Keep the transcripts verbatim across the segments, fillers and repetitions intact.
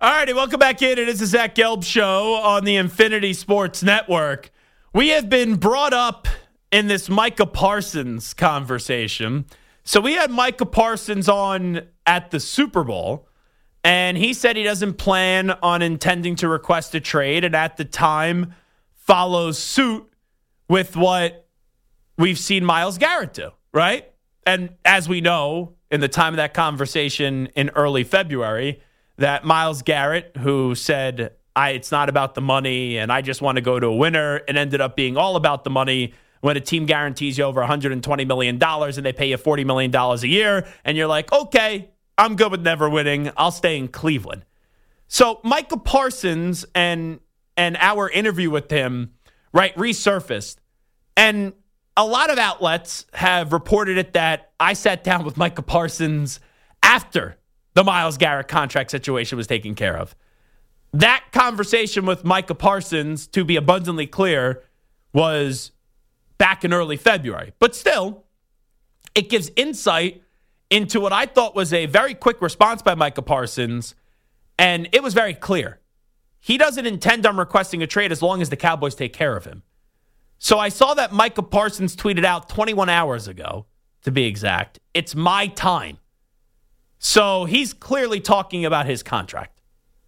All righty, welcome back in. It is the Zach Gelb Show on the Infinity Sports Network. We have been brought up in this Micah Parsons conversation. So we had Micah Parsons on at the Super Bowl, and he said he doesn't plan on intending to request a trade, and at the time follows suit with what we've seen Myles Garrett do, right? And as we know, in the time of that conversation in early February, that Myles Garrett, who said, I, it's not about the money and I just want to go to a winner, and ended up being all about the money when a team guarantees you over one hundred twenty million dollars and they pay you forty million dollars a year, and you're like, okay, I'm good with never winning. I'll stay in Cleveland. So Micah Parsons and and our interview with him, right, resurfaced. And a lot of outlets have reported it that I sat down with Micah Parsons after the Myles Garrett contract situation was taken care of. That conversation with Micah Parsons, to be abundantly clear, was back in early February. But still, it gives insight into what I thought was a very quick response by Micah Parsons, and it was very clear. He doesn't intend on requesting a trade as long as the Cowboys take care of him. So I saw that Micah Parsons tweeted out twenty-one hours ago, to be exact, it's my time. So he's clearly talking about his contract.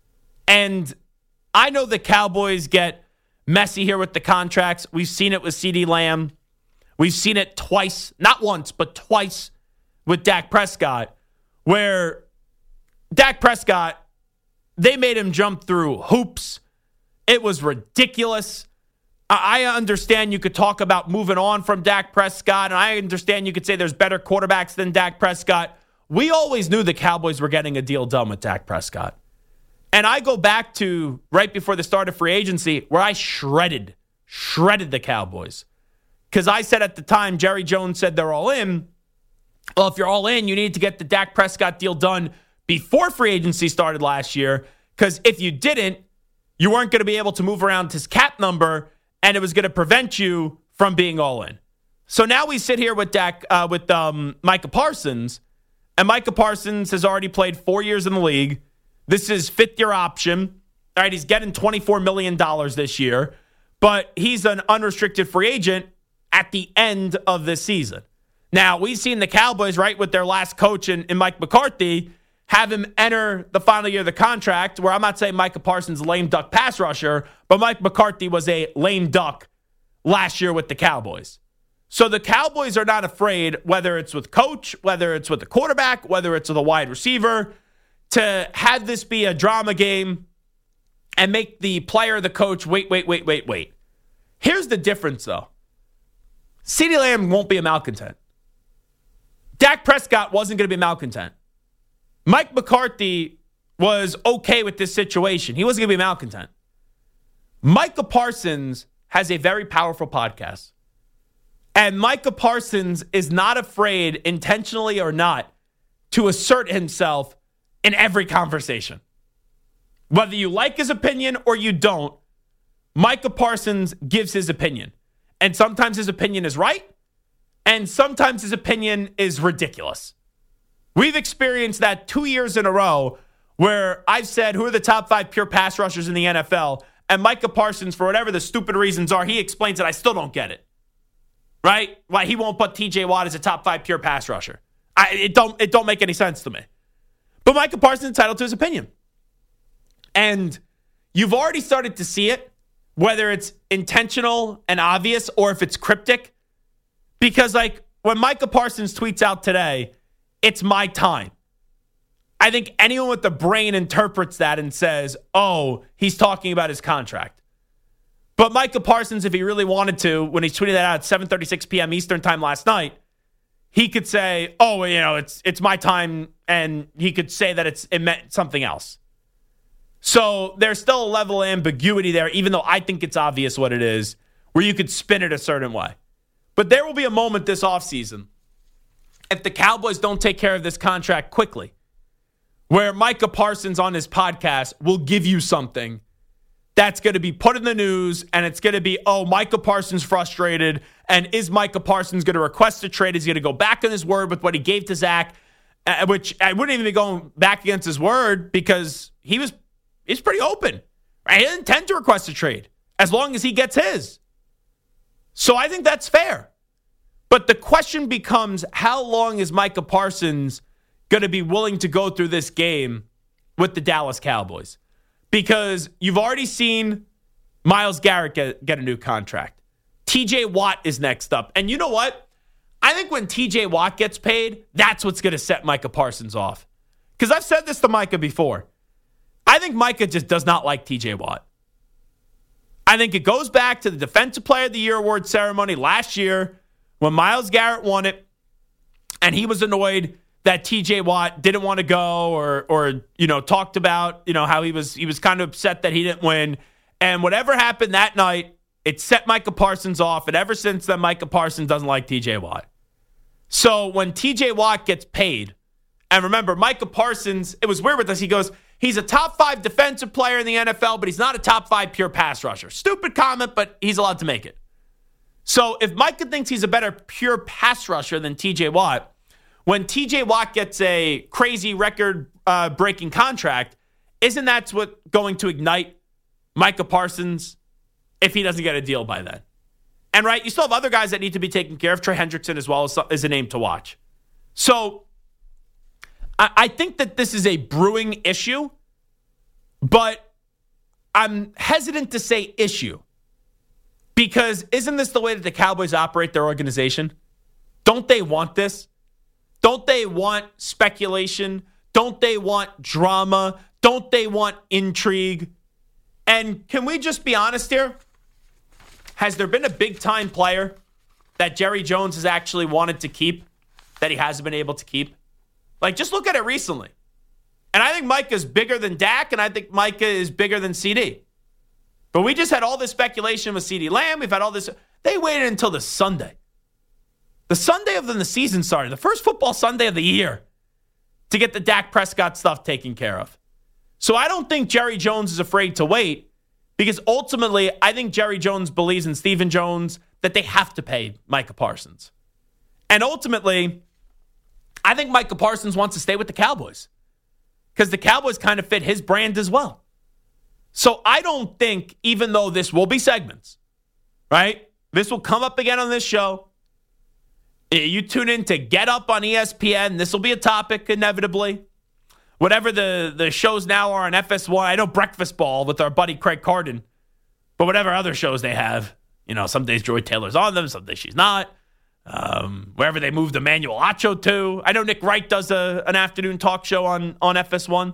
And I know the Cowboys get messy here with the contracts. We've seen it with CeeDee Lamb. We've seen it twice, not once, but twice with Dak Prescott, where Dak Prescott, they made him jump through hoops. It was ridiculous. I understand you could talk about moving on from Dak Prescott, and I understand you could say there's better quarterbacks than Dak Prescott. We always knew the Cowboys were getting a deal done with Dak Prescott. And I go back to right before the start of free agency where I shredded, shredded the Cowboys. Because I said at the time, Jerry Jones said they're all in. Well, if you're all in, you need to get the Dak Prescott deal done before free agency started last year. Because if you didn't, you weren't going to be able to move around his cap number, and it was going to prevent you from being all in. So now we sit here with Dak, uh, with um, Micah Parsons, and Micah Parsons has already played four years in the league. This is fifth-year option. All right, he's getting twenty-four million dollars this year, but he's an unrestricted free agent at the end of this season. Now, we've seen the Cowboys, right, with their last coach in, in Mike McCarthy, have him enter the final year of the contract, where I'm not saying Micah Parsons is a lame duck pass rusher, but Mike McCarthy was a lame duck last year with the Cowboys. So the Cowboys are not afraid, whether it's with coach, whether it's with the quarterback, whether it's with a wide receiver, to have this be a drama game and make the player, the coach, wait, wait, wait, wait, wait. Here's the difference, though. CeeDee Lamb won't be a malcontent. Dak Prescott wasn't going to be a malcontent. Mike McCarthy was okay with this situation. He wasn't going to be a malcontent. Micah Parsons has a very powerful podcast. And Micah Parsons is not afraid, intentionally or not, to assert himself in every conversation. Whether you like his opinion or you don't, Micah Parsons gives his opinion. And sometimes his opinion is right, and sometimes his opinion is ridiculous. We've experienced that two years in a row where I've said, who are the top five pure pass rushers in the N F L? And Micah Parsons, for whatever the stupid reasons are, he explains it. I still don't get it. Right? Why he won't put T J Watt as a top five pure pass rusher. I, it don't it don't make any sense to me. But Micah Parsons is entitled to his opinion. And you've already started to see it, whether it's intentional and obvious or if it's cryptic. Because, like, when Micah Parsons tweets out today, it's my time, I think anyone with the brain interprets that and says, oh, he's talking about his contract. But Micah Parsons, if he really wanted to, when he tweeted that out at seven thirty-six p.m. Eastern time last night, he could say, oh, you know, it's it's my time, and he could say that it's it meant something else. So there's still a level of ambiguity there, even though I think it's obvious what it is, where you could spin it a certain way. But there will be a moment this offseason, if the Cowboys don't take care of this contract quickly, where Micah Parsons on his podcast will give you something that's going to be put in the news, and it's going to be, oh, Micah Parsons frustrated, and is Micah Parsons going to request a trade? Is he going to go back on his word with what he gave to Zach, uh, which I wouldn't even be going back against his word because he was He's pretty open. Right? He doesn't intend to request a trade as long as he gets his. So I think that's fair. But the question becomes, how long is Micah Parsons going to be willing to go through this game with the Dallas Cowboys? Because you've already seen Myles Garrett get, get a new contract. T J Watt is next up. And you know what? I think when T J Watt gets paid, that's what's going to set Micah Parsons off. Because I've said this to Micah before. I think Micah just does not like T J Watt. I think it goes back to the Defensive Player of the Year award ceremony last year when Myles Garrett won it, and he was annoyed that T J Watt didn't want to go, or or you know talked about you know how he was he was kind of upset that he didn't win, and whatever happened that night, it set Micah Parsons off, and ever since then, Micah Parsons doesn't like T J Watt. So when T J Watt gets paid, and remember, Micah Parsons, it was weird with us. He goes, he's a top five defensive player in the N F L, but he's not a top five pure pass rusher. Stupid comment, but he's allowed to make it. So if Micah thinks he's a better pure pass rusher than T J Watt, when T J Watt gets a crazy record-breaking uh, contract, isn't that what going to ignite Micah Parsons if he doesn't get a deal by then? And right, you still have other guys that need to be taken care of. Trey Hendrickson as well is, is a name to watch. So I, I think that this is a brewing issue, but I'm hesitant to say issue because isn't this the way that the Cowboys operate their organization? Don't they want this? Don't they want speculation? Don't they want drama? Don't they want intrigue? And can we just be honest here? Has there been a big-time player that Jerry Jones has actually wanted to keep that he hasn't been able to keep? Like, just look at it recently. And I think Micah is bigger than Dak, and I think Micah is bigger than C D. But we just had all this speculation with CeeDee Lamb. We've had all this. They waited until the Sunday. The Sunday of the season started, the first football Sunday of the year, to get the Dak Prescott stuff taken care of. So I don't think Jerry Jones is afraid to wait because ultimately I think Jerry Jones believes in Stephen Jones that they have to pay Micah Parsons. And ultimately, I think Micah Parsons wants to stay with the Cowboys because the Cowboys kind of fit his brand as well. So I don't think, even though this will be segments, right? This will come up again on this show. You tune in to Get Up on E S P N. This will be a topic inevitably. Whatever the, the shows now are on F S one. I know Breakfast Ball with our buddy Craig Carden. But whatever other shows they have, you know, some days Joy Taylor's on them, some days she's not. Um, wherever they moved Emmanuel Acho to. I know Nick Wright does a, an afternoon talk show on, on F S one.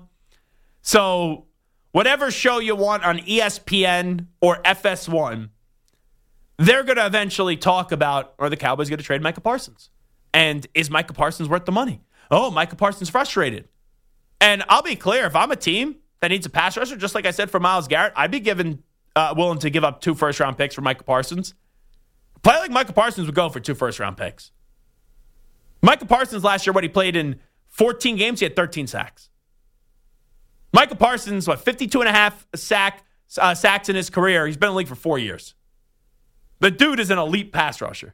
So whatever show you want on E S P N or F S one, they're going to eventually talk about, are the Cowboys going to trade Micah Parsons? And is Micah Parsons worth the money? Oh, Micah Parsons frustrated. And I'll be clear, if I'm a team that needs a pass rusher, just like I said for Myles Garrett, I'd be given, uh, willing to give up two first-round picks for Micah Parsons. A player like Micah Parsons would go for two first-round picks. Micah Parsons last year, what he played in fourteen games, he had thirteen sacks. Micah Parsons, what, fifty-two and a half sack, uh, sacks in his career. He's been in the league for four years. The dude is an elite pass rusher.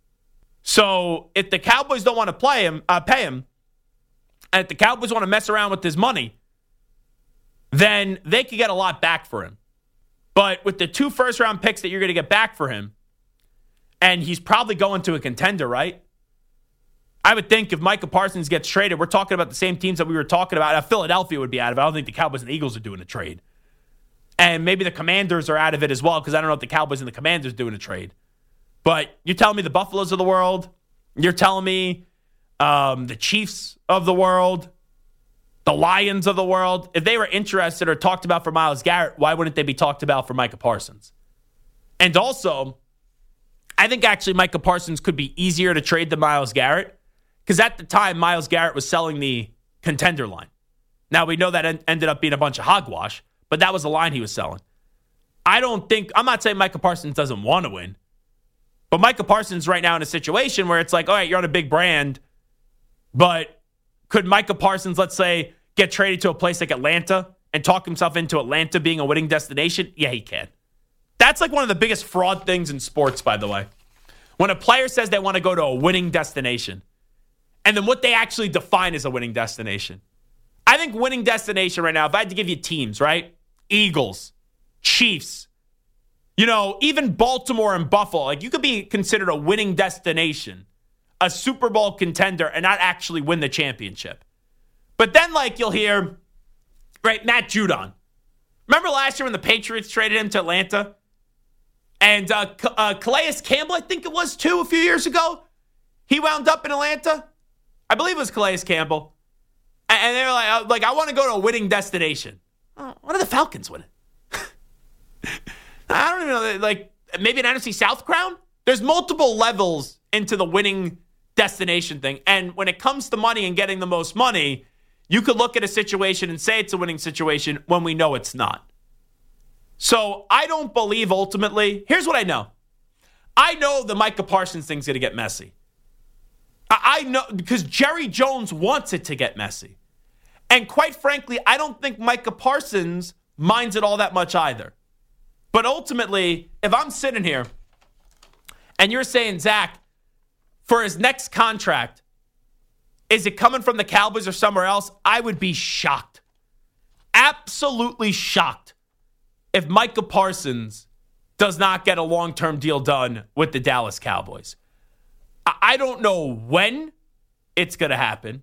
So if the Cowboys don't want to play him, uh, pay him, and if the Cowboys want to mess around with his money, then they could get a lot back for him. But with the two first-round picks that you're going to get back for him, and he's probably going to a contender, right? I would think if Micah Parsons gets traded, we're talking about the same teams that we were talking about. Now, Philadelphia would be out of it. I don't think the Cowboys and the Eagles are doing a trade. And maybe the Commanders are out of it as well because I don't know if the Cowboys and the Commanders are doing a trade. But you're telling me the Buffaloes of the world, you're telling me um, the Chiefs of the world, the Lions of the world, if they were interested or talked about for Myles Garrett, why wouldn't they be talked about for Micah Parsons? And also, I think actually Micah Parsons could be easier to trade than Myles Garrett because at the time, Myles Garrett was selling the contender line. Now, we know that en- ended up being a bunch of hogwash, but that was the line he was selling. I don't think, I'm not saying Micah Parsons doesn't want to win, but Micah Parsons right now in a situation where it's like, all right, you're on a big brand, but could Micah Parsons, let's say, get traded to a place like Atlanta and talk himself into Atlanta being a winning destination? Yeah, he can. That's like one of the biggest fraud things in sports, by the way. When a player says they want to go to a winning destination, and then what they actually define as a winning destination. I think winning destination right now, if I had to give you teams, right? Eagles, Chiefs, you know, even Baltimore and Buffalo. Like, you could be considered a winning destination, a Super Bowl contender, and not actually win the championship. But then, like, you'll hear, right, Matt Judon. Remember last year when the Patriots traded him to Atlanta? And uh, uh, Calais Campbell, I think it was, too, a few years ago. He wound up in Atlanta. I believe it was Calais Campbell. And, and they're like, like, I want to go to a winning destination. Oh, what are the Falcons winning? I don't even know. Like, maybe an N F C South crown? There's multiple levels into the winning destination thing. And when it comes to money and getting the most money, you could look at a situation and say it's a winning situation when we know it's not. So I don't believe ultimately. Here's what I know. I know the Micah Parsons thing's going to get messy. I, I know because Jerry Jones wants it to get messy. And quite frankly, I don't think Micah Parsons minds it all that much either. But ultimately, if I'm sitting here and you're saying, Zach, for his next contract, is it coming from the Cowboys or somewhere else? I would be shocked. Absolutely shocked if Micah Parsons does not get a long-term deal done with the Dallas Cowboys. I don't know when it's going to happen,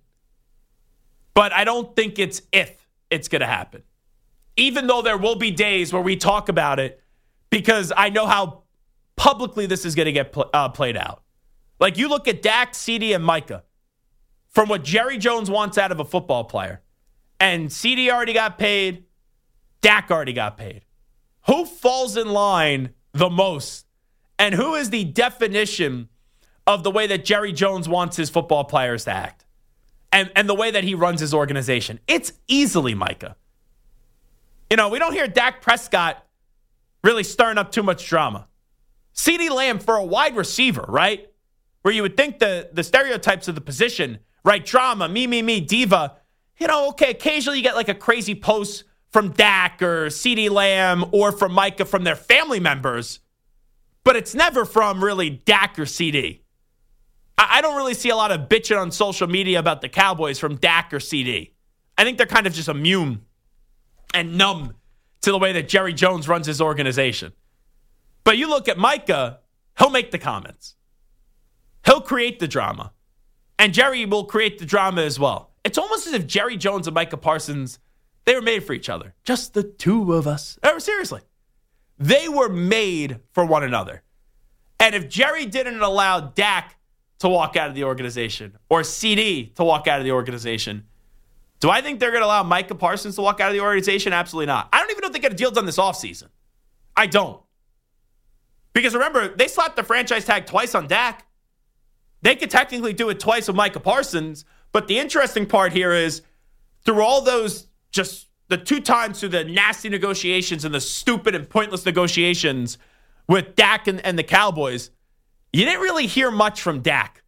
but I don't think it's if it's going to happen. Even though there will be days where we talk about it because I know how publicly this is going to get pl- uh, played out. Like, you look at Dak, CeeDee, and Micah from what Jerry Jones wants out of a football player. And CeeDee already got paid. Dak already got paid. Who falls in line the most? And who is the definition of the way that Jerry Jones wants his football players to act? And, and the way that he runs his organization? It's easily Micah. You know, we don't hear Dak Prescott really stirring up too much drama. CeeDee Lamb for a wide receiver, right? Where you would think the, the stereotypes of the position, right? Drama, me, me, me, diva. You know, okay, occasionally you get like a crazy post from Dak or CeeDee Lamb or from Micah from their family members, but it's never from really Dak or CeeDee. I, I don't really see a lot of bitching on social media about the Cowboys from Dak or CeeDee. I think they're kind of just immune and numb to the way that Jerry Jones runs his organization. But you look at Micah, he'll make the comments. He'll create the drama. And Jerry will create the drama as well. It's almost as if Jerry Jones and Micah Parsons, they were made for each other. Just the two of us. Oh, seriously. They were made for one another. And if Jerry didn't allow Dak to walk out of the organization or CeeDee to walk out of the organization, do I think they're going to allow Micah Parsons to walk out of the organization? Absolutely not. I don't even know if they get a deal done this offseason. I don't. Because remember, they slapped the franchise tag twice on Dak. They could technically do it twice with Micah Parsons. But the interesting part here is through all those, just the two times through the nasty negotiations and the stupid and pointless negotiations with Dak and, and the Cowboys, you didn't really hear much from Dak.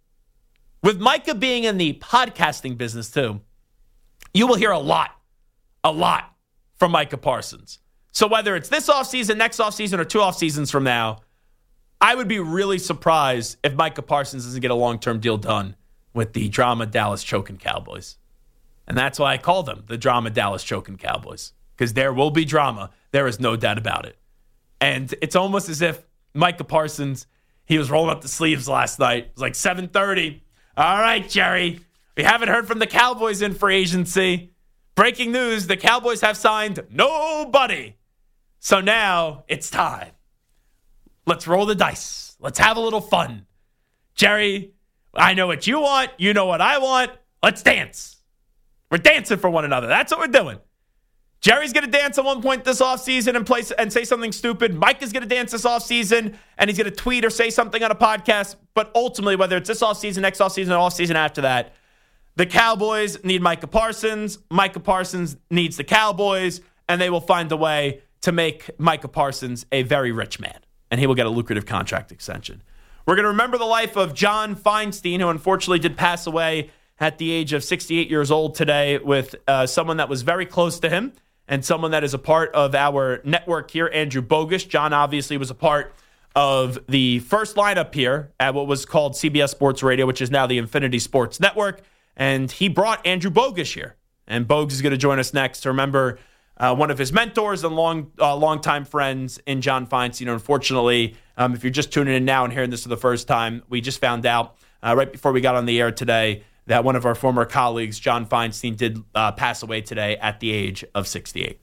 With Micah being in the podcasting business too, you will hear a lot, a lot from Micah Parsons. So whether it's this offseason, next offseason, or two off seasons from now, I would be really surprised if Micah Parsons doesn't get a long-term deal done with the drama Dallas choking Cowboys. And that's why I call them the drama Dallas choking Cowboys. Because there will be drama. There is no doubt about it. And it's almost as if Micah Parsons, he was rolling up the sleeves last night. It was like seven thirty. All right, Jerry. We haven't heard from the Cowboys in free agency. Breaking news, the Cowboys have signed nobody. So now it's time. Let's roll the dice. Let's have a little fun. Jerry, I know what you want. You know what I want. Let's dance. We're dancing for one another. That's what we're doing. Jerry's going to dance at one point this offseason and play and say something stupid. Mike is going to dance this offseason and he's going to tweet or say something on a podcast. But ultimately, whether it's this offseason, next offseason, or offseason after that, the Cowboys need Micah Parsons. Micah Parsons needs the Cowboys, and they will find a way to make Micah Parsons a very rich man, and he will get a lucrative contract extension. We're going to remember the life of John Feinstein, who unfortunately did pass away at the age of sixty-eight years old today, with uh, someone that was very close to him and someone that is a part of our network here, Andrew Bogusch. John obviously was a part of the first lineup here at what was called C B S Sports Radio, which is now the Infinity Sports Network. And he brought Andrew Bogusch here. And Bogusch is going to join us next to remember uh, one of his mentors and long, uh, longtime friends in John Feinstein. Unfortunately, um, if you're just tuning in now and hearing this for the first time, we just found out uh, right before we got on the air today that one of our former colleagues, John Feinstein, did uh, pass away today at the age of sixty-eight.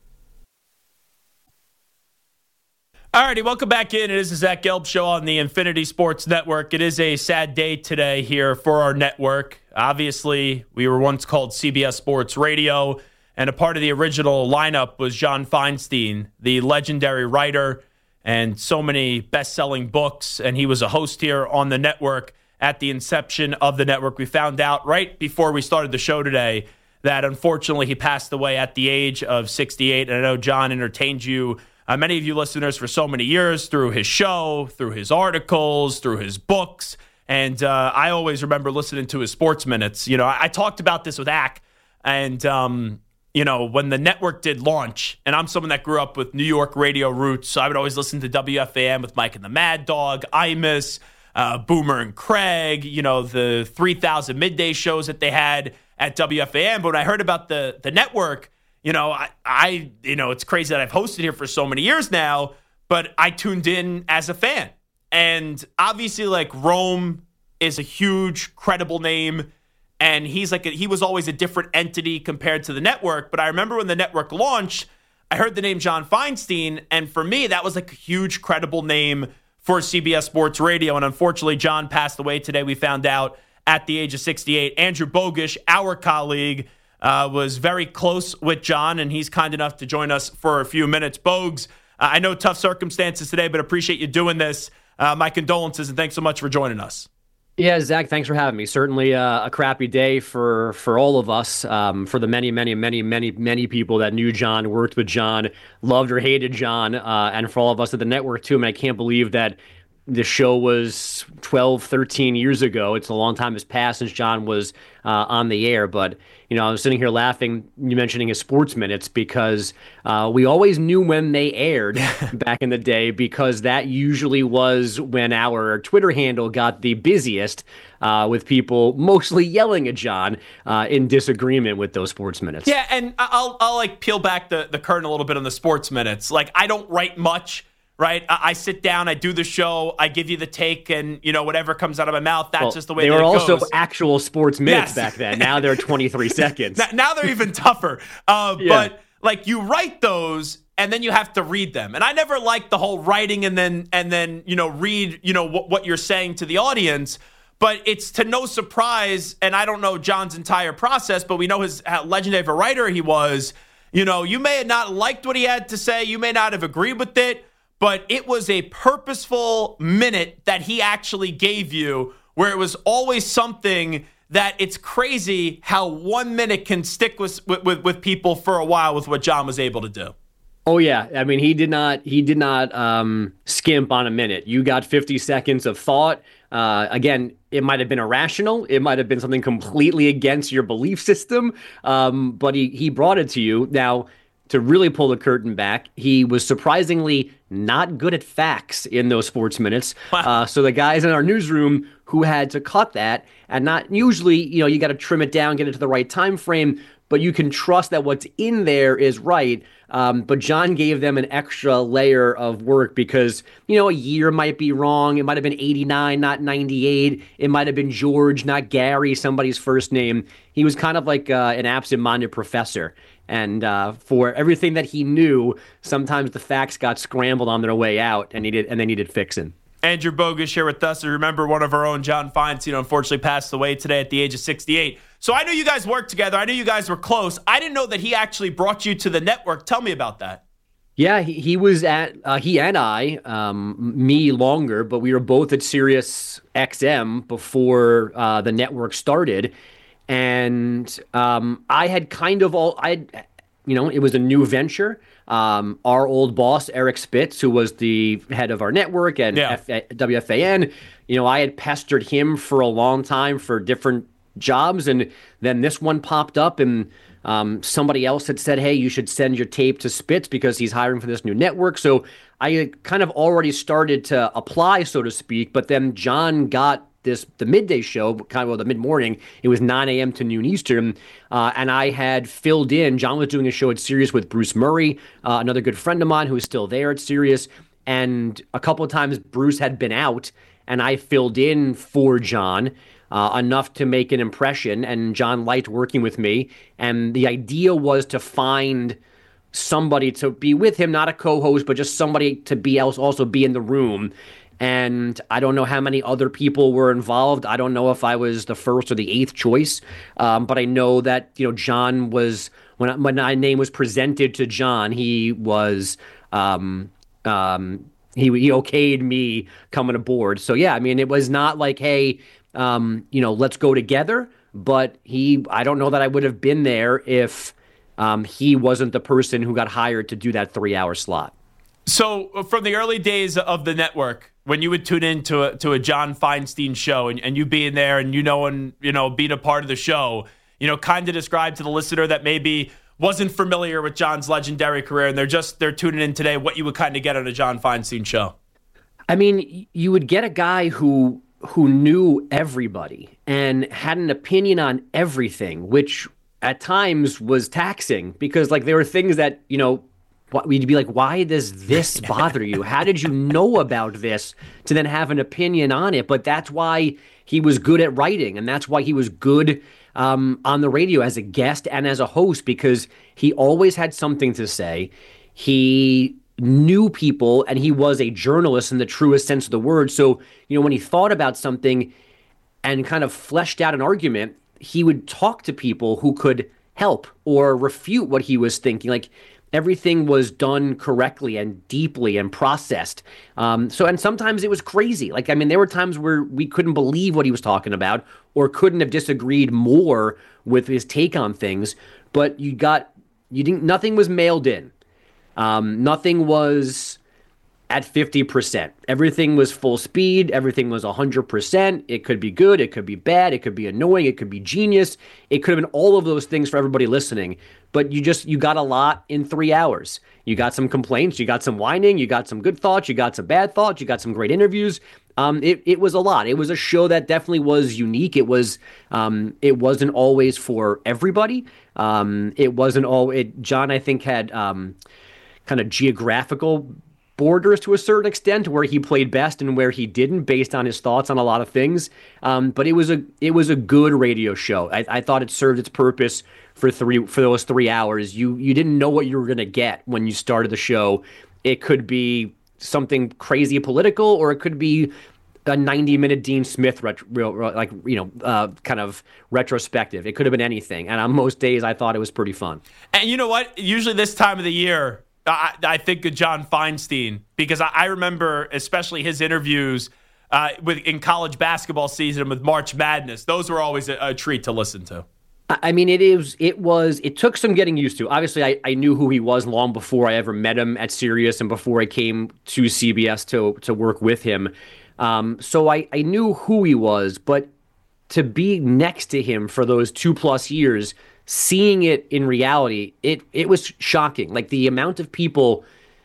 All righty, welcome back in. It is the Zach Gelb Show on the Infinity Sports Network. It is a sad day today here for our network. Obviously, we were once called C B S Sports Radio, and a part of the original lineup was John Feinstein, the legendary writer and so many best-selling books, and he was a host here on the network at the inception of the network. We found out right before we started the show today that unfortunately he passed away at the age of sixty-eight, and I know John entertained you, Uh, many of you listeners, for so many years through his show, through his articles, through his books. And uh, I always remember listening to his sports minutes. You know, I, I talked about this with A C, and, um, you know, when the network did launch, and I'm someone that grew up with New York radio roots, so I would always listen to W F A M with Mike and the Mad Dog, Imus, uh, Boomer and Craig, you know, the three thousand midday shows that they had at W F A M. But when I heard about the the network, You know, I, I, you know, it's crazy that I've hosted here for so many years now, but I tuned in as a fan. And obviously, like, Rome is a huge, credible name, and he's like, a, he was always a different entity compared to the network. But I remember when the network launched, I heard the name John Feinstein, and for me, that was like a huge, credible name for C B S Sports Radio. And unfortunately, John passed away today. We found out at the age of sixty-eight. Andrew Bogusch, our colleague, Uh, was very close with John, and he's kind enough to join us for a few minutes. Bogues, uh, I know tough circumstances today, but appreciate you doing this. Uh, my condolences, and thanks so much for joining us. Yeah, Zach, thanks for having me. Certainly uh, a crappy day for for all of us, um, for the many, many, many, many, many people that knew John, worked with John, loved or hated John, uh, and for all of us at the network, too. I mean, I can't believe that the show was twelve, thirteen years ago. It's a long time has passed since John was uh, on the air. But, you know, I was sitting here laughing, you mentioning his sports minutes, because uh, we always knew when they aired back in the day, because that usually was when our Twitter handle got the busiest, uh, with people mostly yelling at John uh, in disagreement with those sports minutes. Yeah, and I'll, I'll like peel back the, the curtain a little bit on the sports minutes. Like, I don't write much. Right, I, I sit down, I do the show, I give you the take, and you know whatever comes out of my mouth, that's well, just the way. They that were it also goes. actual sports minutes yes. back then. Now they're twenty-three seconds. Now, now they're even tougher. Uh, yeah. But like, you write those, and then you have to read them. And I never liked the whole writing and then and then you know read you know what, what you're saying to the audience. But it's to no surprise, and I don't know John's entire process, but we know his how legendary of a writer he was. You know, you may have not liked what he had to say, you may not have agreed with it, but it was a purposeful minute that he actually gave you, where it was always something that it's crazy how one minute can stick with with, with people for a while with what John was able to do. Oh yeah, I mean he did not he did not um, skimp on a minute. You got fifty seconds of thought. Uh, again, it might have been irrational. It might have been something completely against your belief system, um, but he he brought it to you. Now, to really pull the curtain back, he was surprisingly not good at facts in those sports minutes. Wow. Uh, so the guys in our newsroom who had to cut that, and not usually, you know, you got to trim it down, get it to the right time frame, but you can trust that what's in there is right. Um, but John gave them an extra layer of work because, you know, a year might be wrong. It might have been eighty-nine, not ninety-eight. It might have been George, not Gary, somebody's first name. He was kind of like uh, an absent-minded professor. And uh, for everything that he knew, sometimes the facts got scrambled on their way out, and needed and they needed fixing. Andrew Bogusch here with us. I remember one of our own, John Feinstein, unfortunately passed away today at the age of sixty-eight. So I knew you guys worked together. I knew you guys were close. I didn't know that he actually brought you to the network. Tell me about that. Yeah, he, he was at, uh, he and I, um, me longer, but we were both at Sirius X M before uh, the network started. And um, I had kind of all, I, you know, it was a new venture. Um, our old boss, Eric Spitz, who was the head of our network and yeah. F- W F A N, you know, I had pestered him for a long time for different jobs. And then this one popped up, and um, somebody else had said, hey, you should send your tape to Spitz because he's hiring for this new network. So I had kind of already started to apply, so to speak. But then John got this the midday show, kind of well, the mid morning. It was nine a.m. to noon Eastern, uh, and I had filled in. John was doing a show at Sirius with Bruce Murray, uh, another good friend of mine who is still there at Sirius, and a couple of times Bruce had been out, and I filled in for John. Uh, enough to make an impression, and John liked working with me. And the idea was to find somebody to be with him, not a co-host, but just somebody to be else also be in the room. And I don't know how many other people were involved. I don't know if I was the first or the eighth choice, um, but I know that you know John was when I, when my name was presented to John, he was. Um, um, he he okayed me coming aboard. So yeah, I mean, it was not like, hey. Um, you know, let's go together. But he, I don't know that I would have been there if um, he wasn't the person who got hired to do that three-hour slot. So from the early days of the network, when you would tune in to a, to a John Feinstein show and, and you being there and you knowing, you know, being a part of the show, you know, kind of describe to the listener that maybe wasn't familiar with John's legendary career and they're just, they're tuning in today, what you would kind of get on a John Feinstein show. I mean, you would get a guy who who knew everybody and had an opinion on everything, which at times was taxing because like there were things that, you know, we'd be like, why does this bother you? How did you know about this to then have an opinion on it? But that's why he was good at writing. And that's why he was good um, on the radio as a guest and as a host, because he always had something to say. He knew people, and he was a journalist in the truest sense of the word. So, you know, when he thought about something and kind of fleshed out an argument, he would talk to people who could help or refute what he was thinking. Like everything was done correctly and deeply and processed. Um, so, and sometimes it was crazy. Like, I mean, there were times where we couldn't believe what he was talking about or couldn't have disagreed more with his take on things. But you got, you didn't, nothing was mailed in. Um, nothing was at fifty percent. Everything was full speed. Everything was one hundred percent. It could be good. It could be bad. It could be annoying. It could be genius. It could have been all of those things for everybody listening. But you just, you got a lot in three hours. You got some complaints. You got some whining. You got some good thoughts. You got some bad thoughts. You got some great interviews. Um, it, it was a lot. It was a show that definitely was unique. It was, um, it wasn't always for everybody. Um, it wasn't all, it, John, I think had, um, kind of geographical borders to a certain extent where he played best and where he didn't based on his thoughts on a lot of things. Um, but it was a it was a good radio show. I, I thought it served its purpose for three for those three hours. You you didn't know what you were going to get when you started the show. It could be something crazy political, or it could be a ninety minute Dean Smith, retro, like, you know, uh, kind of retrospective. It could have been anything. And on most days, I thought it was pretty fun. And you know what? Usually this time of the year, I, I think of John Feinstein because I, I remember especially his interviews uh, with in college basketball season with March Madness. Those were always a, a treat to listen to. I mean, it is. It was. It took some getting used to. Obviously, I, I knew who he was long before I ever met him at Sirius and before I came to C B S to to work with him. Um, so I, I knew who he was, but to be next to him for those two plus years, seeing it in reality, it it was shocking. Like the amount of people,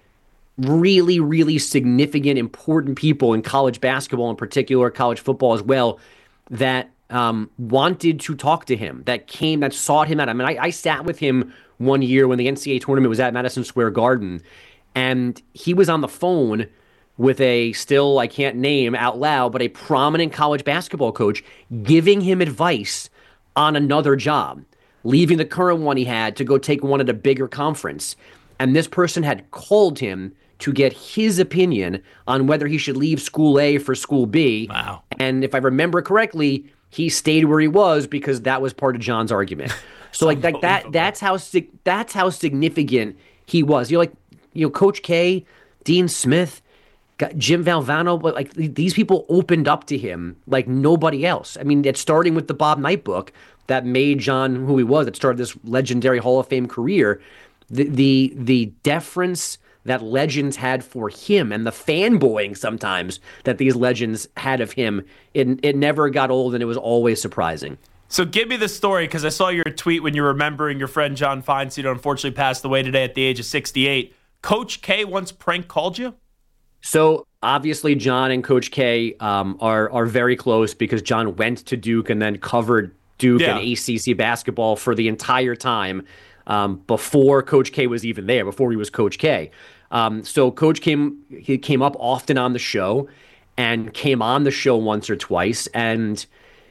really, really significant, important people in college basketball in particular, college football as well, that um, wanted to talk to him, that came, that sought him out. I mean, I, I sat with him one year when the N C double A tournament was at Madison Square Garden, and he was on the phone with a, still I can't name out loud, but a prominent college basketball coach giving him advice on another job, leaving the current one he had to go take one at a bigger conference. And this person had called him to get his opinion on whether he should leave school A for school B. Wow. And if I remember correctly, he stayed where he was because that was part of John's argument. So like that, that that's how that's how significant he was. You're like, you know, Coach K, Dean Smith, Jim Valvano, but like these people opened up to him like nobody else. I mean, it's starting with the Bob Knight book that made John who he was, that started this legendary Hall of Fame career. The the the deference that legends had for him and the fanboying sometimes that these legends had of him, it it never got old and it was always surprising. So give me the story, because I saw your tweet when you were remembering your friend John Feinstein, who unfortunately passed away today at the age of sixty-eight. Coach K once prank called you? So obviously, John and Coach K um, are are very close because John went to Duke and then covered Duke Yeah. and A C C basketball for the entire time um, before Coach K was even there, before he was Coach K. Um, so Coach came he came up often on the show and came on the show once or twice, and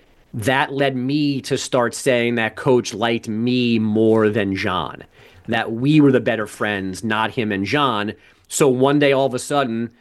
that led me to start saying that Coach liked me more than John, that we were the better friends, not him and John. So one day, all of a sudden,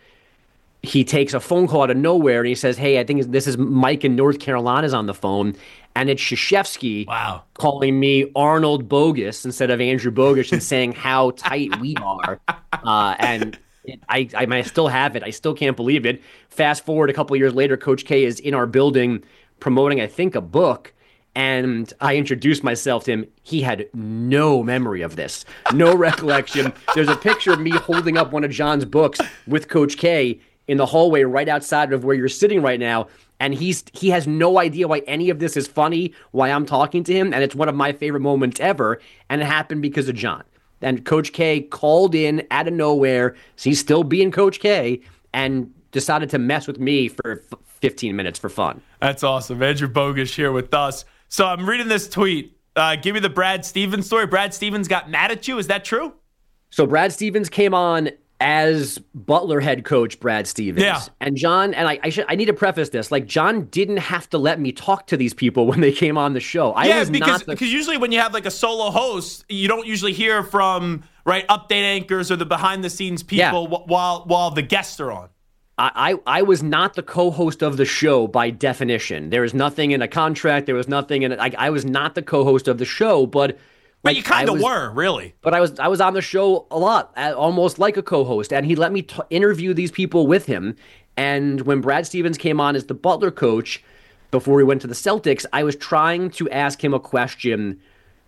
he takes a phone call out of nowhere and he says, "Hey, I think this is Mike in North Carolina's on the phone." And it's Krzyzewski Wow. calling me Arnold Bogus instead of Andrew Bogus and saying how tight we are. Uh, and it, I, I, I still have it. I still can't believe it. Fast forward a couple of years later, Coach K is in our building promoting, I think, a book. And I introduced myself to him. He had no memory of this, no recollection. There's a picture of me holding up one of John's books with Coach K in the hallway right outside of where you're sitting right now. And he's he has no idea why any of this is funny, why I'm talking to him. And it's one of my favorite moments ever. And it happened because of John. And Coach K called in out of nowhere. So he's still being Coach K and decided to mess with me for f- fifteen minutes for fun. That's awesome. Andrew Bogus here with us. So I'm reading this tweet. Uh, give me the Brad Stevens story. Brad Stevens got mad at you. Is that true? So Brad Stevens came on as Butler head coach Brad Stevens. Yeah. And John, and I I, should, I need to preface this, like John didn't have to let me talk to these people when they came on the show. I yeah, was because not the, because usually when you have like a solo host, you don't usually hear from right update anchors or the behind the scenes people Yeah. wh- while while the guests are on. I, I I was not the co-host of the show by definition. There was nothing in a contract. There was nothing in it. I, I was not the co-host of the show, but But like, you kind I of was- were, really. But I was I was on the show a lot, uh, almost like a co-host, and he let me t- interview these people with him. And when Brad Stevens came on as the Butler coach before he went to the Celtics, I was trying to ask him a question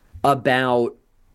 about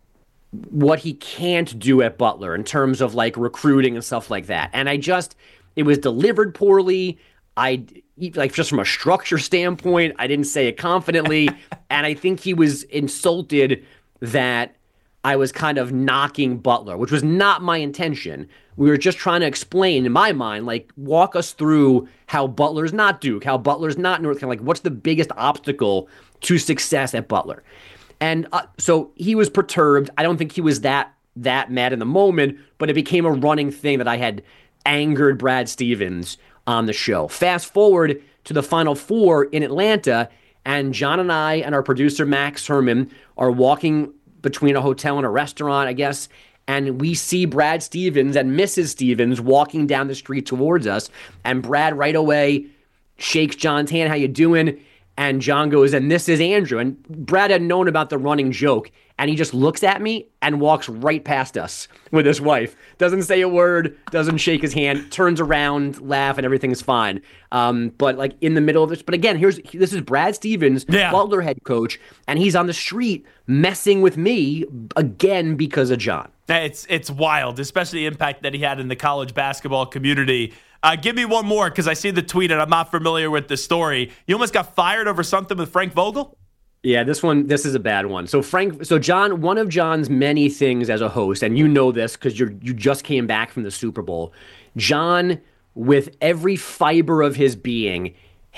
what he can't do at Butler in terms of like recruiting and stuff like that. And I just it was delivered poorly. I like just from a structure standpoint, I didn't say it confidently, and I think he was insulted that I was kind of knocking Butler, which was not my intention. We were just trying to explain, in my mind, like walk us through how Butler's not Duke, how Butler's not North Carolina, like what's the biggest obstacle to success at Butler. And uh, so he was perturbed. I don't think he was that that mad in the moment, but it became a running thing that I had angered Brad Stevens on the show. Fast forward to the Final Four in Atlanta, and John and I and our producer Max Herman are walking between a hotel and a restaurant, I guess, and we see Brad Stevens and Missus Stevens walking down the street towards us, and Brad right away shakes John's hand, "How you doing?" And John goes, "And this is Andrew." And Brad had known about the running joke, and he just looks at me and walks right past us with his wife. Doesn't say a word, doesn't shake his hand, turns around, laugh, and everything's fine. Um, but like in the middle of this, but again, here's this is Brad Stevens, Yeah. Butler head coach, and he's on the street messing with me again because of John. It's it's wild, especially the impact that he had in the college basketball community. Uh, give me one more because I see the tweet and I'm not familiar with the story. You almost got fired over something with Frank Vogel? Yeah, this one, this is a bad one. So Frank, so John, one of John's many things as a host, and you know this because you you just came back from the Super Bowl. John, with every fiber of his being,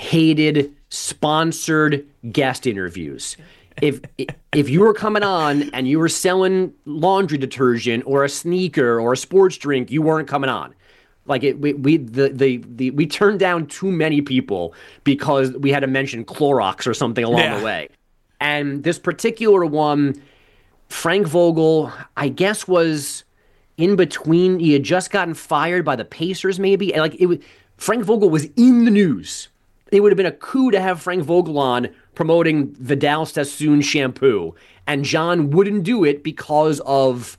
hated sponsored guest interviews. If if you were coming on and you were selling laundry detergent or a sneaker or a sports drink, you weren't coming on. Like it, we we the, the the we turned down too many people because we had to mention Clorox or something along Yeah. the way. And this particular one, Frank Vogel, I guess, was in between. He had just gotten fired by the Pacers, maybe. And like it was, Frank Vogel was in the news. It would have been a coup to have Frank Vogel on promoting Vidal Sassoon shampoo, and John wouldn't do it because of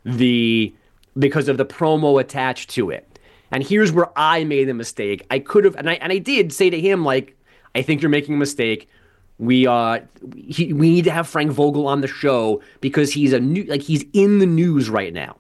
the because of the promo attached to it. And here's where I made the mistake. I could have, and I and I did say to him, like, I think you're making a mistake. We uh, he, we need to have Frank Vogel on the show because he's a new, like he's in the news right now.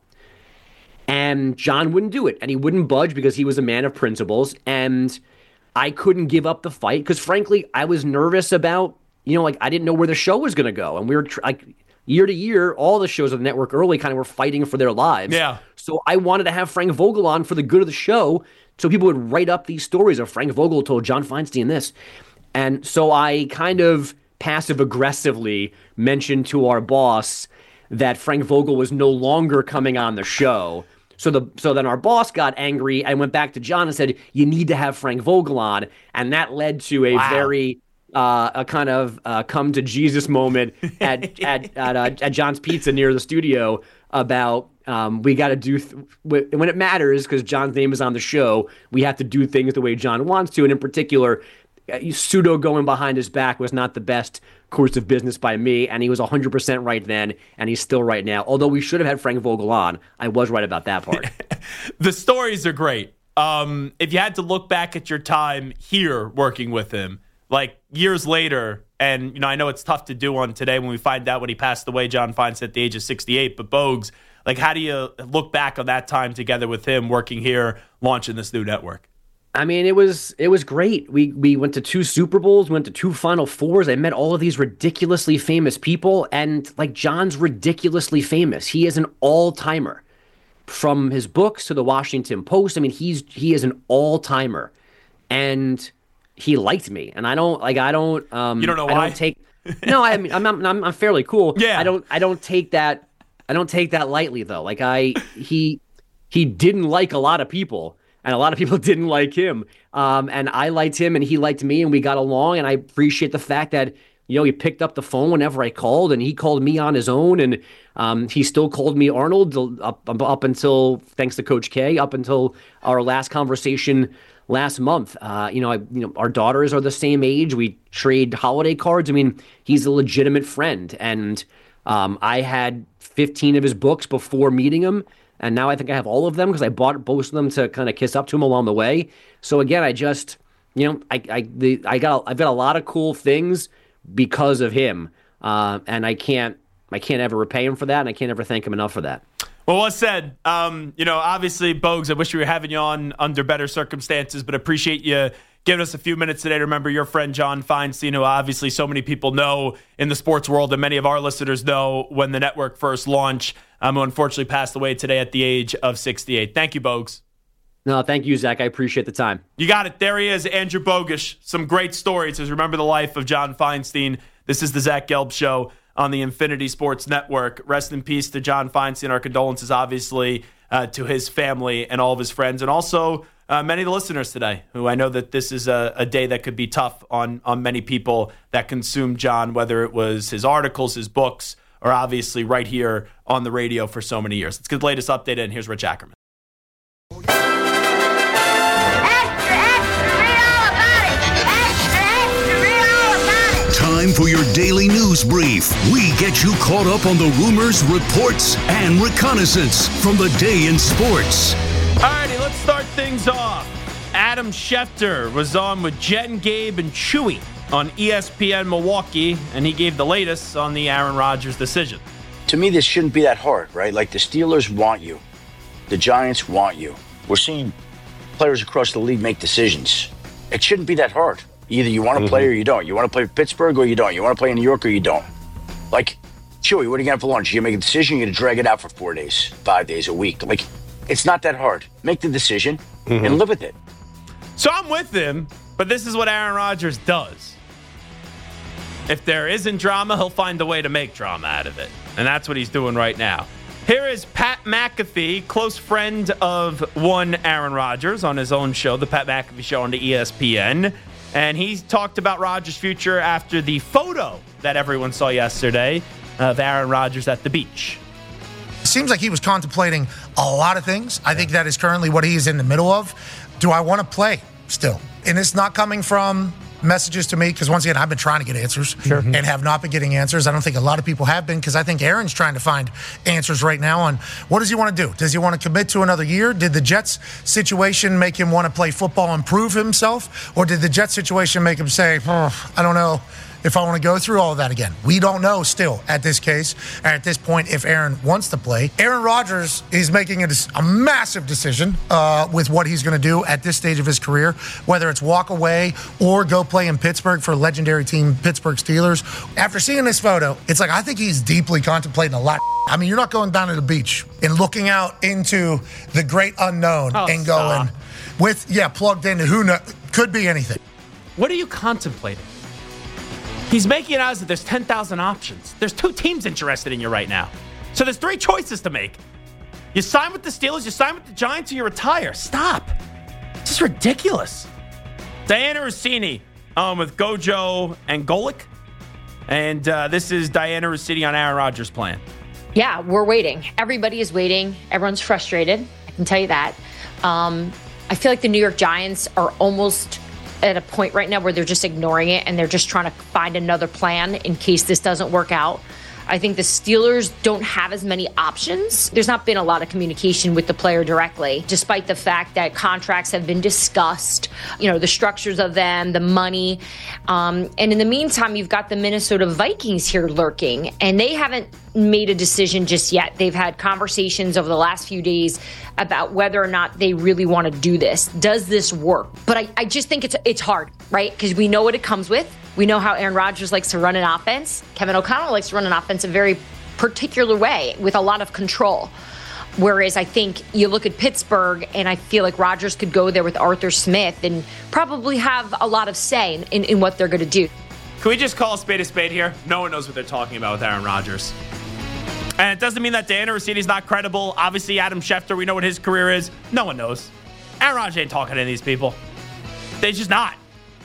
And John wouldn't do it, and he wouldn't budge because he was a man of principles. And I couldn't give up the fight because, frankly, I was nervous about, you know, like I didn't know where the show was going to go, and we were tr- like year to year, all the shows on the network early kind of were fighting for their lives. Yeah. So I wanted to have Frank Vogel on for the good of the show, so people would write up these stories of Frank Vogel told John Feinstein this. And so I kind of passive-aggressively mentioned to our boss that Frank Vogel was no longer coming on the show. So the so then our boss got angry and went back to John and said, you need to have Frank Vogel on. And that led to a wow. very uh, a kind of uh, come to Jesus moment at at at, uh, at John's Pizza near the studio about um, we got to do th- when it matters, because John's name is on the show, we have to do things the way John wants to. And in particular, pseudo going behind his back was not the best course of business by me, and he was one hundred percent right then, and he's still right now. Although we should have had Frank Vogel on, I was right about that part. The stories are great. Um, if you had to look back at your time here working with him, like years later, and you know, I know it's tough to do on today when we find out when he passed away, John Feinstein at the age of sixty-eight, but Bogues, like how do you look back on that time together with him working here, launching this new network? I mean, it was it was great. We we went to two Super Bowls, went to two Final Fours. I met all of these ridiculously famous people, and like John's ridiculously famous. He is an all-timer. From his books to the Washington Post, I mean, he's he is an all-timer, and he liked me. And I don't like I don't um you don't know why? I don't take no. I mean, I'm I'm I'm fairly cool. Yeah. I don't I don't take that I don't take that lightly though. Like I he he didn't like a lot of people. And a lot of people didn't like him. Um, and I liked him and he liked me and we got along. And I appreciate the fact that, you know, he picked up the phone whenever I called and he called me on his own. And um, he still called me Arnold up, up until, thanks to Coach K, up until our last conversation last month. Uh, you know, I, you know, our daughters are the same age. We trade holiday cards. I mean, he's a legitimate friend. And um, I had fifteen of his books before meeting him. And now I think I have all of them because I bought both of them to kind of kiss up to him along the way. So again, I just, you know, I I the, I got I've got a lot of cool things because of him, uh, and I can't I can't ever repay him for that, and I can't ever thank him enough for that. Well, well said. Um, you know, obviously, Bogues, I wish we were having you on under better circumstances, but appreciate you giving us a few minutes today to remember your friend John Feinstein, who obviously so many people know in the sports world, and many of our listeners know when the network first launched, um, who unfortunately passed away today at the age of sixty-eight. Thank you, Bogues. No, thank you, Zach. I appreciate the time. You got it. There he is, Andrew Bogusch. Some great stories as remember the life of John Feinstein. This is the Zach Gelb Show on the Infinity Sports Network. Rest in peace to John Feinstein. Our condolences, obviously, uh, to his family and all of his friends, and also uh, many of the listeners today, who I know that this is a, a day that could be tough on, on many people that consume John, whether it was his articles, his books, or obviously right here on the radio for so many years. Let's get the latest update, and here's Rich Ackerman. Time for your daily news brief. We get you caught up on the rumors, reports, and reconnaissance from the day in sports. All righty, let's start things off. Adam Schefter was on with Jen, Gabe, and Chewy on E S P N Milwaukee, and he gave the latest on the Aaron Rodgers decision. To me, this shouldn't be that hard, right? Like, the Steelers want you. The Giants want you. We're seeing players across the league make decisions. It shouldn't be that hard. Either you want to mm-hmm. play or you don't. You want to play for Pittsburgh or you don't. You want to play in New York or you don't. Like, Chewy, what are you going to have for lunch? You're going to make a decision, you're going to drag it out for four days, five days, a week. Like, it's not that hard. Make the decision mm-hmm. and live with it. So I'm with him, but this is what Aaron Rodgers does. If there isn't drama, he'll find a way to make drama out of it. And that's what he's doing right now. Here is Pat McAfee, close friend of one Aaron Rodgers, on his own show, the Pat McAfee Show on the E S P N. And he talked about Rodgers' future after the photo that everyone saw yesterday of Aaron Rodgers at the beach. It seems like he was contemplating a lot of things. I think that is currently what he is in the middle of. Do I want to play still? And it's not coming from messages to me, because once again, I've been trying to get answers sure. and have not been getting answers. I don't think a lot of people have been, because I think Aaron's trying to find answers right now on what does he want to do? Does he want to commit to another year? Did the Jets situation make him want to play football and prove himself? Or did the Jets situation make him say, oh, I don't know, if I want to go through all of that again. We don't know still at this case, and at this point, if Aaron wants to play. Aaron Rodgers is making a, a massive decision uh, with what he's going to do at this stage of his career, whether it's walk away or go play in Pittsburgh for a legendary team, Pittsburgh Steelers. After seeing this photo, it's like I think he's deeply contemplating a lot. I mean, you're not going down to the beach and looking out into the great unknown oh, and going stop. with, yeah, plugged into who knows, could be anything. What are you contemplating? He's making it out as if there's ten thousand options. There's two teams interested in you right now. So there's three choices to make. You sign with the Steelers, you sign with the Giants, or you retire. Stop. This is ridiculous. Diana Rossini um, with Gojo and Golic. And uh, this is Diana Rossini on Aaron Rodgers' plan. Yeah, we're waiting. Everybody is waiting. Everyone's frustrated. I can tell you that. Um, I feel like the New York Giants are almost at a point right now where they're just ignoring it and they're just trying to find another plan in case this doesn't work out. I think the Steelers don't have as many options. There's not been a lot of communication with the player directly, despite the fact that contracts have been discussed, you know, the structures of them, the money. Um, and in the meantime, you've got the Minnesota Vikings here lurking, and they haven't made a decision just yet. They've had conversations over the last few days about whether or not they really want to do this. Does this work? But I, I just think it's it's hard, right? Because we know what it comes with. We know how Aaron Rodgers likes to run an offense. Kevin O'Connell likes to run an offense a very particular way with a lot of control. Whereas I think you look at Pittsburgh, and I feel like Rodgers could go there with Arthur Smith and probably have a lot of say in, in, in what they're going to do. Can we just call a spade a spade here? No one knows what they're talking about with Aaron Rodgers. And it doesn't mean that Diana Rossini's not credible. Obviously, Adam Schefter, we know what his career is. No one knows. Aaron Rodgers ain't talking to these people. They're just not.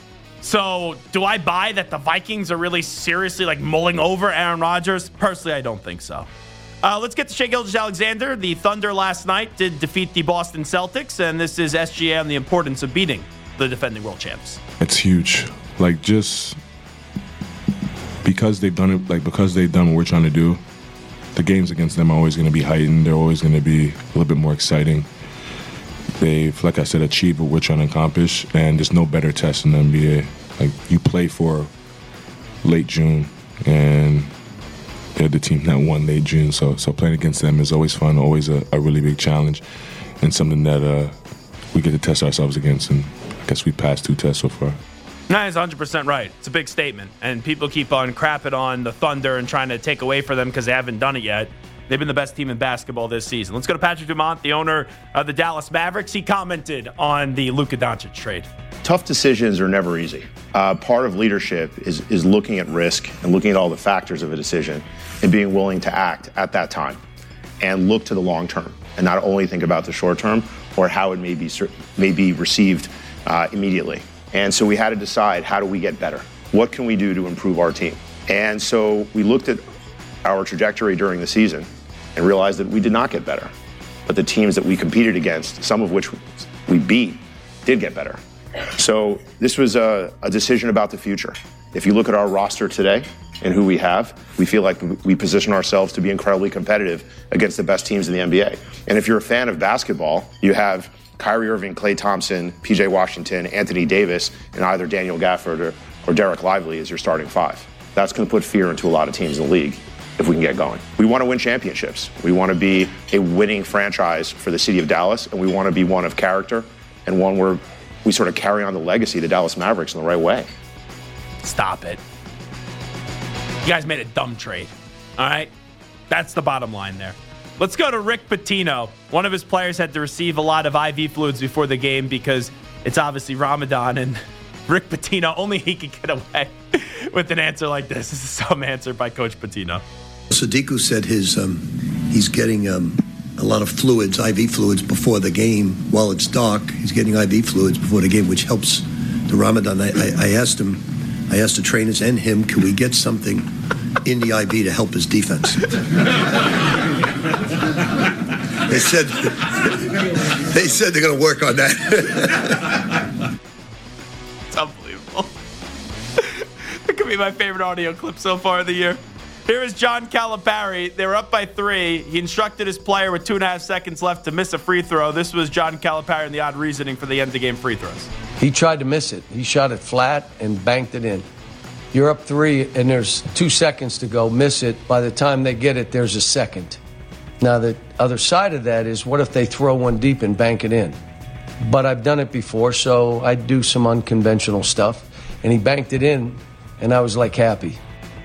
So, do I buy that the Vikings are really seriously like mulling over Aaron Rodgers? Personally, I don't think so. Uh, let's get to Shai Gilgeous-Alexander. The Thunder last night did defeat the Boston Celtics, and this is S G A on the importance of beating the defending world champs. It's huge. Like, just because they've done it, like because they've done what we're trying to do, the games against them are always going to be heightened. They're always going to be a little bit more exciting. They've, like I said, achieved what we're trying to accomplish, and there's no better test in the N B A. Like, you play for late June, and they're the team that won late June. So, so playing against them is always fun, always a, a really big challenge, and something that uh, we get to test ourselves against. And I guess we passed two tests so far. No, he's one hundred percent right. It's a big statement, and people keep on crapping on the Thunder and trying to take away from them because they haven't done it yet. They've been the best team in basketball this season. Let's go to Patrick Dumont, the owner of the Dallas Mavericks. He commented on the Luka Doncic trade. Tough decisions are never easy. Uh, part of leadership is, is looking at risk and looking at all the factors of a decision and being willing to act at that time and look to the long term and not only think about the short term or how it may be, may be received uh, immediately. And so we had to decide, how do we get better? What can we do to improve our team? And so we looked at our trajectory during the season and realized that we did not get better. But the teams that we competed against, some of which we beat, did get better. So this was a, a decision about the future. If you look at our roster today and who we have, we feel like we position ourselves to be incredibly competitive against the best teams in the N B A. And if you're a fan of basketball, you have Kyrie Irving, Klay Thompson, P J Washington, Anthony Davis, and either Daniel Gafford or, or Derek Lively as your starting five. That's going to put fear into a lot of teams in the league if we can get going. We want to win championships. We want to be a winning franchise for the city of Dallas, and we want to be one of character and one where we sort of carry on the legacy of the Dallas Mavericks in the right way. Stop it. You guys made a dumb trade, all right? That's the bottom line there. Let's go to Rick Pitino. One of his players had to receive a lot of I V fluids before the game because it's obviously Ramadan, and Rick Pitino, only he could get away with an answer like this. This is some answer by Coach Pitino. Sadiku said his um, he's getting um, a lot of fluids, I V fluids, before the game. While it's dark, he's getting I V fluids before the game, which helps the Ramadan. I, I, I asked him, I asked the trainers and him, can we get something in the I V to help his defense? They said they said they're going to work on that. It's unbelievable. It could be my favorite audio clip so far of the year. Here is John Calipari. They were up by three. He instructed his player with two and a half seconds left to miss a free throw. This was John Calipari and the odd reasoning for the end of game free throws. He tried to miss it. He shot it flat and banked it in. You're up three, and there's two seconds to go. Miss it. By the time they get it, there's a second. Now, the other side of that is, what if they throw one deep and bank it in? But I've done it before, so I do some unconventional stuff. And he banked it in, and I was, like, happy.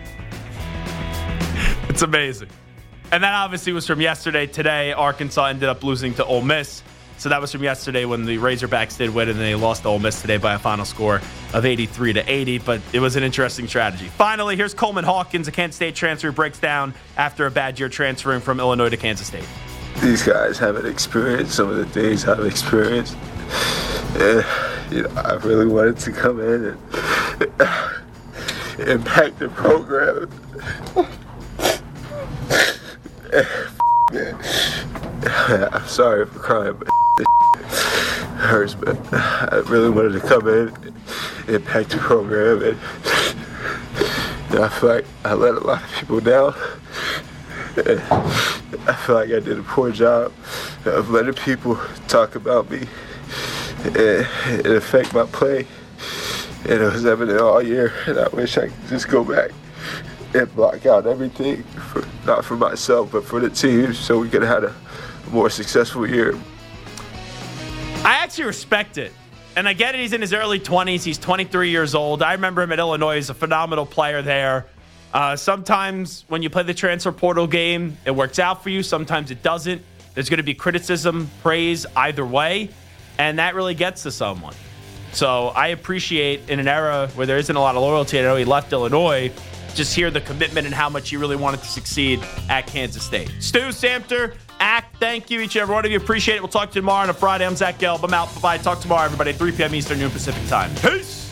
It's amazing. And that obviously was from yesterday. Today, Arkansas ended up losing to Ole Miss. So that was from yesterday when the Razorbacks did win, and they lost to Ole Miss today by a final score of eighty-three to eighty. But it was an interesting strategy. Finally, here's Coleman Hawkins, a Kansas State transfer, who breaks down after a bad year transferring from Illinois to Kansas State. These guys haven't experienced some of the things I've experienced. And, you know, I really wanted to come in and impact the program. I'm sorry for crying, but it hurts, but I really wanted to come in and impact the program, and you know, I feel like I let a lot of people down. And I feel like I did a poor job of letting people talk about me and it affect my play, and it was evident all year, and I wish I could just go back and block out everything, for, not for myself, but for the team, so we could have had a more successful year. I actually respect it. And I get it, he's in his early twenties. He's twenty-three years old. I remember him at Illinois. He's a phenomenal player there. Uh, sometimes when you play the transfer portal game, it works out for you. Sometimes it doesn't. There's going to be criticism, praise, either way. And that really gets to someone. So I appreciate, in an era where there isn't a lot of loyalty, I know he left Illinois, just hear the commitment and how much he really wanted to succeed at Kansas State. Stu, Samter, Act, thank you, each and every one of you. Appreciate it. We'll talk to you tomorrow on a Friday. I'm Zach Gelb. I'm out. Bye-bye. Talk tomorrow, everybody, three p.m. Eastern, noon Pacific time. Peace.